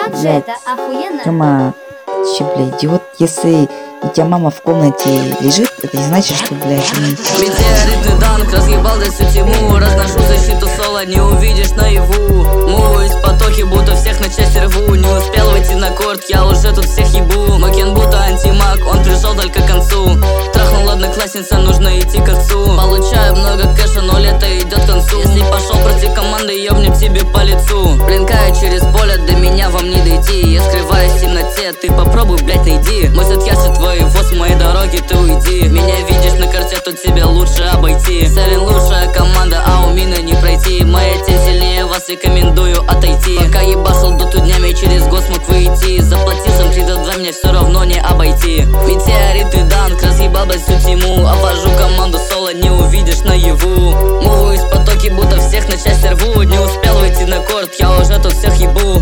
Вообще Блядь, это охуенно. Тёма, че, блядь, идиот, если у тебя мама в комнате лежит, это не значит, что, блядь, Метеоритный данк, разъебал за всю тьму. Разношу защиту соло, не увидишь наяву. Муву из потоки, будто всех на части рву. Не успел выйти на корт, я уже тут всех ебу. Макен будто антимаг, он пришел только к концу. Трахнул одноклассница, нужно идти к отцу. Получаю много кэша, но лето идет к концу. Если пошел против команды, ёбнем тебе по лицу. Блинкаю через поле, до меня вам не дойти. Я скрываюсь в темноте, ты попробуй, блять, найди. Мой сет ярче твоего, с моей дороги ты уйди. Меня видишь на карте, тут тебя лучше обойти. Сарин лучшая команда, а у меня не пройти. Моя тень сильнее вас, рекомендую отойти. Пока ебашил доту днями, через год смог выйти. Заплатил сам 3 до 2, меня все равно не обойти. Метеоритный данк, разъебал всю тьму. Обвожу команду соло, не увидишь наяву. Муву из потоки, будто всех на части рву. Не успел выйти на корт, я уже тут всех ебу.